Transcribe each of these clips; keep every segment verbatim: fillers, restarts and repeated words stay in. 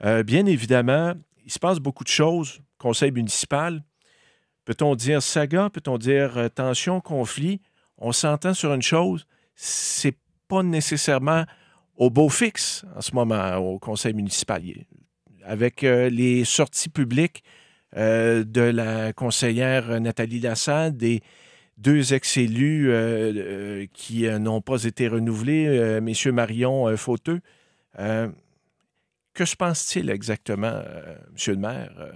Euh, bien évidemment, il se passe beaucoup de choses. Conseil municipal, peut-on dire saga, peut-on dire euh, tension, conflit? On s'entend sur une chose, c'est pas nécessairement au beau fixe en ce moment au conseil municipal. Avec euh, les sorties publiques euh, de la conseillère Nathalie Lassalle, des deux ex-élus euh, euh, qui euh, n'ont pas été renouvelés, euh, messieurs Marion euh, Fauteux. Euh, que se passe-t-il exactement, euh, monsieur le maire? Euh,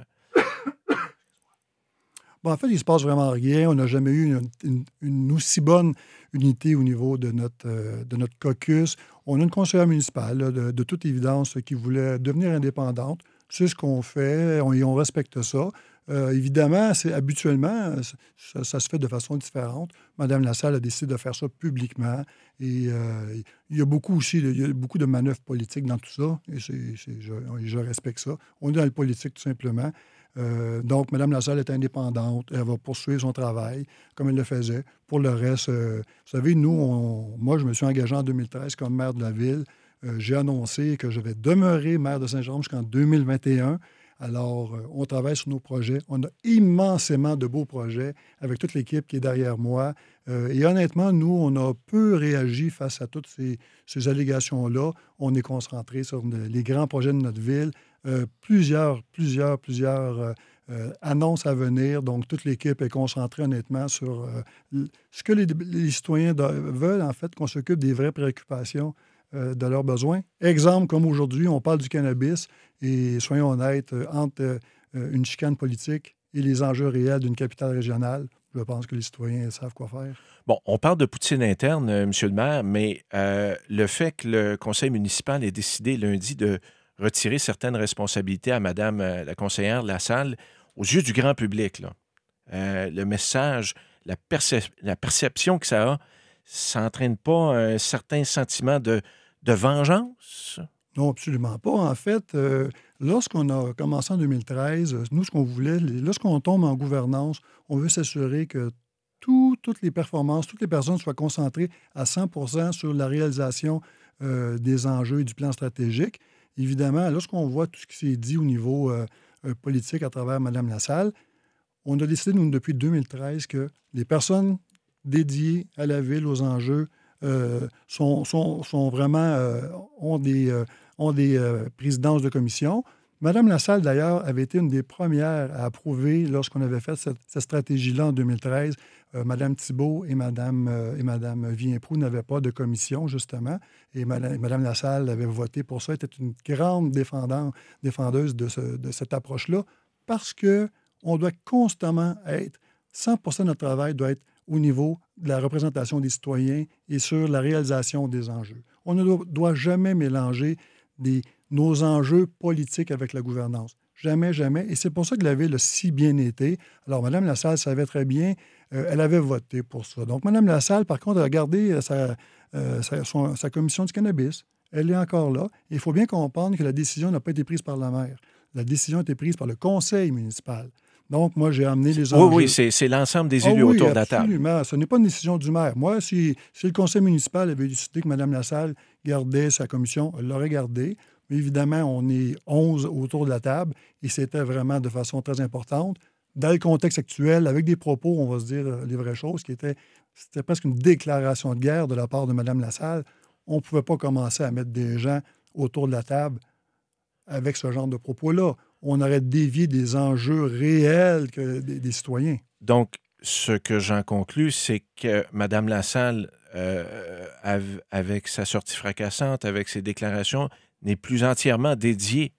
Bon, en fait, il ne se passe vraiment rien. On n'a jamais eu une, une- une aussi bonne unité au niveau de notre, euh, de notre caucus. On a une conseillère municipale, là, de, de toute évidence, qui voulait devenir indépendante. C'est ce qu'on fait, on, et on respecte ça. Euh, évidemment, c'est habituellement, ça, ça se fait de façon différente. Madame Lassalle a décidé de faire ça publiquement. Et euh, il y a beaucoup aussi, il y a beaucoup de manœuvres politiques dans tout ça. Et c'est, c'est- je, je respecte ça. On est dans le politique, tout simplement. Euh, donc, Mme Lassalle est indépendante. Elle va poursuivre son travail comme elle le faisait. Pour le reste, euh, vous savez, nous, on- moi, je me suis engagé en deux mille treize comme maire de la ville. Euh, j'ai annoncé que je vais demeurer maire de Saint-Jérôme jusqu'en deux mille vingt et un. Alors, euh, on travaille sur nos projets. On a immensément de beaux projets avec toute l'équipe qui est derrière moi. Euh, et honnêtement, nous, on a peu réagi face à toutes ces, ces allégations-là. On est concentré sur le- les grands projets de notre ville. Euh, plusieurs, plusieurs, plusieurs euh, euh, annonces à venir. Donc, toute l'équipe est concentrée honnêtement sur euh, l- ce que les, les citoyens do- veulent, en fait, qu'on s'occupe des vraies préoccupations euh, de leurs besoins. Exemple, comme aujourd'hui, on parle du cannabis et soyons honnêtes, euh, entre euh, euh, une chicane politique et les enjeux réels d'une capitale régionale, je pense que les citoyens savent quoi faire. bon, on parle de poutine interne, euh, monsieur le maire, mais euh, le fait que le conseil municipal ait décidé lundi de retirer certaines responsabilités à madame euh, la conseillère Lassalle, aux yeux du grand public, là, euh, le message, la, percep- la perception que ça a, ça n'entraîne pas un certain sentiment de, de vengeance? Non, absolument pas. En fait, euh, lorsqu'on a commencé en deux mille treize, euh, nous, ce qu'on voulait, les- lorsqu'on tombe en gouvernance, on veut s'assurer que tout- toutes les performances, toutes les personnes soient concentrées à cent pour cent sur la réalisation euh, des enjeux et du plan stratégique. Évidemment, lorsqu'on voit tout ce qui s'est dit au niveau euh, euh, politique à travers Mme Lassalle, on a décidé, nous, depuis deux mille treize, que les personnes dédiées à la ville, aux enjeux, euh, sont, sont- sont vraiment, euh, ont des, euh, ont des euh, présidences de commission. Madame Lassalle, d'ailleurs, avait été une des premières à approuver, lorsqu'on avait fait cette, cette stratégie-là en deux mille treize, euh, Madame Thibault et Madame, euh, et Madame Vienproux n'avaient pas de commission, justement, et Madame, Madame Lassalle avait voté pour ça, était une grande défendante, défendeuse de, ce- de cette approche-là, parce que on doit constamment être, cent pour cent de notre travail doit être au niveau de la représentation des citoyens et sur la réalisation des enjeux. On ne doit, doit jamais mélanger des, nos enjeux politiques avec la gouvernance. Jamais, jamais. Et c'est pour ça que la Ville a si bien été. Alors, Mme Lassalle savait très bien, euh, elle avait voté pour ça. Donc, Mme Lassalle, par contre, a regardé euh, sa, euh, sa, son- sa commission du cannabis. Elle est encore là. Et il faut bien comprendre que la décision n'a pas été prise par la maire. La décision a été prise par le conseil municipal. Donc, moi, j'ai amené les Oui, oui, enjeux. c'est, c'est l'ensemble des Ah élus oui, autour de la table. absolument. Ce n'est pas une décision du maire. Moi, si, si le conseil municipal avait décidé que Mme Lassalle gardait sa commission, elle l'aurait gardée. Mais évidemment, on est onze autour de la table et c'était vraiment de façon très importante. Dans le contexte actuel, avec des propos, on va se dire euh, les vraies choses, qui étaient, c'était presque une déclaration de guerre de la part de Mme Lassalle. On ne pouvait pas commencer à mettre des gens autour de la table avec ce genre de propos-là. On aurait dévié des enjeux réels que des, des citoyens. Donc, ce que j'en conclus, c'est que Mme Lassalle, euh, av- avec sa sortie fracassante, avec ses déclarations, n'est plus entièrement dédiée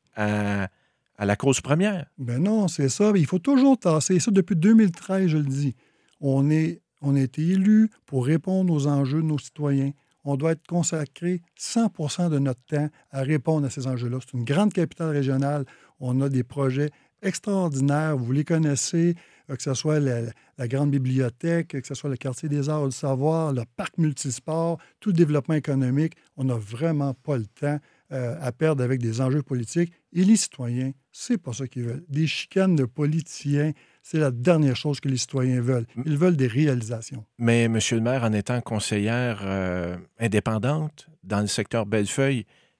à, à la cause première. Ben non, c'est ça. Il faut toujours tasser. Ça, depuis deux mille treize, je le dis. On, est, on a été élus pour répondre aux enjeux de nos citoyens. On doit être consacré cent pour cent de notre temps à répondre à ces enjeux-là. C'est une grande capitale régionale. On a des projets extraordinaires. Vous les connaissez, euh, que ce soit la, la grande bibliothèque, que ce soit le quartier des arts et du savoir, le parc multisport, tout le développement économique. On n'a vraiment pas le temps euh, à perdre avec des enjeux politiques. Et les citoyens, c'est pas ça qu'ils veulent. Des chicanes de politiciens, c'est la dernière chose que les citoyens veulent. Ils veulent des réalisations. Mais, M. le maire, en étant conseillère euh, indépendante dans le secteur Bellefeuille,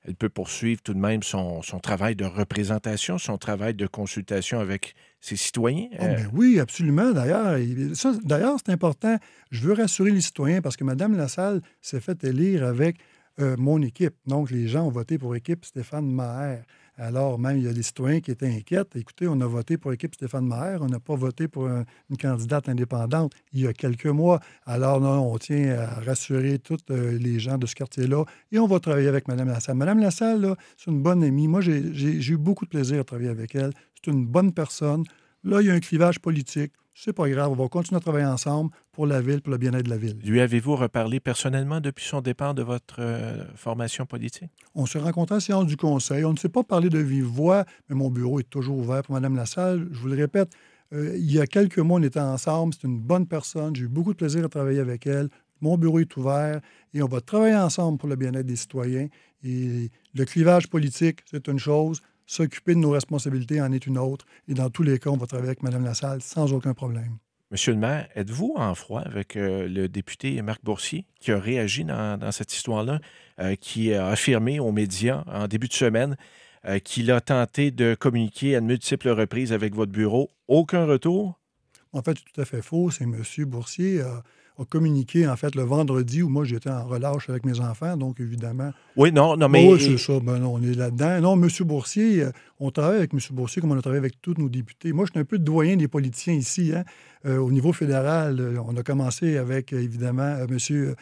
elle peut poursuivre tout de même son, son travail de représentation, son travail de consultation avec ses citoyens. Oh, ben oui, absolument. D'ailleurs, il- ça, d'ailleurs, c'est important. Je veux rassurer les citoyens parce que Mme Lassalle s'est fait élire avec euh, mon équipe. Donc, les gens ont voté pour équipe Stéphane Maher. Alors, même, il y a des citoyens qui étaient inquiets. Écoutez, on a voté pour équipe Stéphane Maher. On n'a pas voté pour un- une candidate indépendante il y a quelques mois. Alors, non, on tient à rassurer tous euh, les gens de ce quartier-là et on va travailler avec Mme Lassalle. Mme Lassalle, là, c'est une bonne amie. Moi, j'ai, j'ai- j'ai eu beaucoup de plaisir à travailler avec elle. C'est une bonne personne. Là, il y a un clivage politique. C'est pas grave. On va continuer à travailler ensemble pour la ville, pour le bien-être de la ville. Lui avez-vous reparlé personnellement depuis son départ de votre euh, formation politique? On s'est rencontrés à la séance du conseil. On ne s'est pas parlé de vive voix, mais mon bureau est toujours ouvert pour Mme Lassalle. Je vous le répète, euh, il y a quelques mois, on était ensemble. C'est une bonne personne. J'ai eu beaucoup de plaisir à travailler avec elle. Mon bureau est ouvert et on va travailler ensemble pour le bien-être des citoyens. Et le clivage politique, c'est une chose. S'occuper de nos responsabilités en est une autre. Et dans tous les cas, on va travailler avec Mme Lassalle sans aucun problème. Monsieur le maire, êtes-vous en froid avec euh, le député Marc Boursier qui a réagi dans, dans cette histoire-là, euh, qui a affirmé aux médias en début de semaine euh, qu'il a tenté de communiquer à de multiples reprises avec votre bureau? Aucun retour? En fait, c'est tout à fait faux. C'est M. Boursier a, a communiqué, en fait, le vendredi où moi, j'étais en relâche avec mes enfants. Donc, évidemment... Oui, non, non, mais... Oui, c'est ça. Ben non, on est là-dedans. Non, M. Boursier, euh, on travaille avec M. Boursier comme on a travaillé avec tous nos députés. Moi, je suis un peu le doyen des politiciens ici. Hein. Euh, au niveau fédéral, euh, on a commencé avec, euh, évidemment, euh, M. Euh,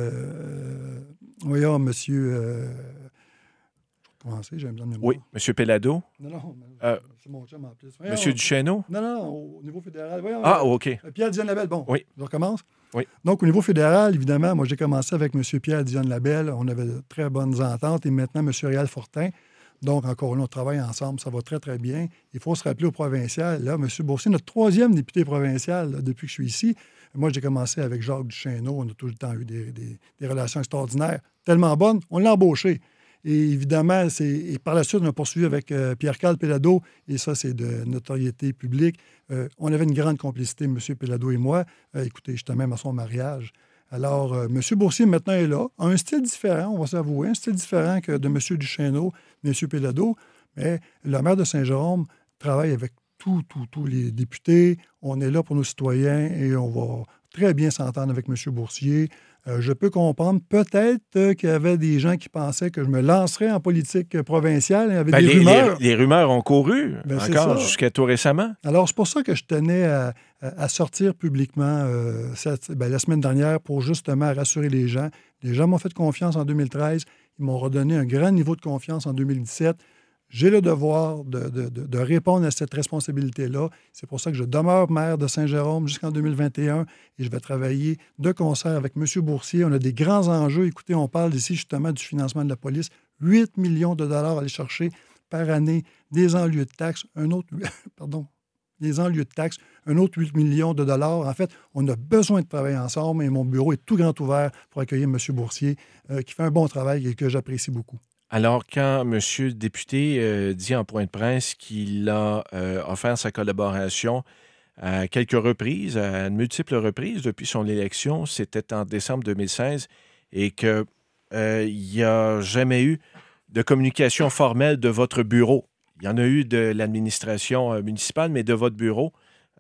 euh, voyons, M. Euh, commencer, j'ai besoin de mémoire. Oui, M. Pellado? Non, non, Euh, c'est mon chum en plus. M. Voyons, Duchesneau? Non, non, au niveau fédéral. Voyons, Ah, euh, OK. Pierre-Diane Labelle, bon, Oui. je recommence. Oui. Donc, au niveau fédéral, évidemment, moi, j'ai commencé avec M. Pierre-Diane Labelle. On avait de très bonnes ententes. Et maintenant, M. Réal Fortin. Donc, encore là, on travaille ensemble. Ça va très, très bien. Il faut se rappeler au provincial. Là, M. Boursier, notre troisième député provincial là, depuis que je suis ici. Moi, j'ai commencé avec Jacques Duchesneau. On a tout le temps eu des, des, des relations extraordinaires. Tellement bonnes, on l'a embauché. Et évidemment, c'est, et par la suite, on a poursuivi avec euh, Pierre-Carl Pellado, et ça, c'est de notoriété publique. Euh, on avait une grande complicité, M. Pellado et moi. Euh, écoutez, j'étais même à son mariage. Alors, euh, M. Boursier, maintenant, est là, a un style différent, on va s'avouer, un style différent que de M. Duchesneau, M. Pellado, mais le maire de Saint-Jérôme travaille avec tous, tous, tous les députés. On est là pour nos citoyens et on va très bien s'entendre avec M. Boursier. Euh, je peux comprendre peut-être euh, qu'il y avait des gens qui pensaient que je me lancerais en politique euh, provinciale. Il y avait Ben, des les, rumeurs. Les, les rumeurs ont couru, Ben, c'est encore, ça. jusqu'à tout récemment. Alors, c'est pour ça que je tenais à, à sortir publiquement euh, cette, ben, la semaine dernière pour justement rassurer les gens. Les gens m'ont fait confiance en deux mille treize. Ils m'ont redonné un grand niveau de confiance en deux mille dix-sept. J'ai le devoir de, de, de, de répondre à cette responsabilité-là. C'est pour ça que je demeure maire de Saint-Jérôme jusqu'en deux mille vingt et un et je vais travailler de concert avec M. Boursier. On a des grands enjeux. Écoutez, on parle ici justement du financement de la police. huit millions de dollars à aller chercher par année, des enlieux de taxes, un autre, pardon, des enlieux de taxes, un autre huit millions de dollars. En fait, on a besoin de travailler ensemble et mon bureau est tout grand ouvert pour accueillir M. Boursier euh, qui fait un bon travail et que j'apprécie beaucoup. Alors, quand M. le député euh, dit en point de presse qu'il a euh, offert sa collaboration à quelques reprises, à de multiples reprises depuis son élection, c'était en décembre deux mille seize, et qu'il euh, n'y a jamais eu de communication formelle de votre bureau. Il y en a eu de l'administration euh, municipale, mais de votre bureau.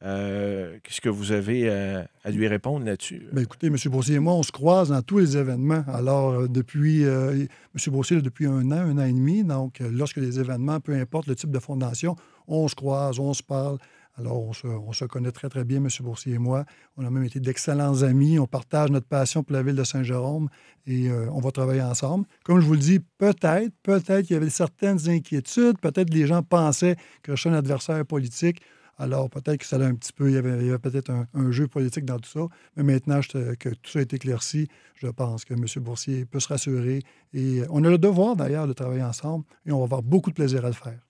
Euh, qu'est-ce que vous avez euh, à lui répondre là-dessus? Bien, écoutez, M. Boursier et moi, on se croise dans tous les événements. Alors, euh, depuis, euh, M. Boursier, là, depuis un an, un an et demi, donc, euh, lorsque les événements, peu importe le type de fondation, on se croise, on se parle. Alors, on se, on se connaît très, très bien, M. Boursier et moi. On a même été d'excellents amis. On partage notre passion pour la ville de Saint-Jérôme et euh, on va travailler ensemble. Comme je vous le dis, peut-être, peut-être qu'il y avait certaines inquiétudes. Peut-être que les gens pensaient que je suis un adversaire politique. Alors, peut-être que ça allait un petit peu, il y avait, il y avait peut-être un, un jeu politique dans tout ça. Mais maintenant je, que tout ça a été éclairci, je pense que M. Boursier peut se rassurer. Et on a le devoir, d'ailleurs, de travailler ensemble et on va avoir beaucoup de plaisir à le faire.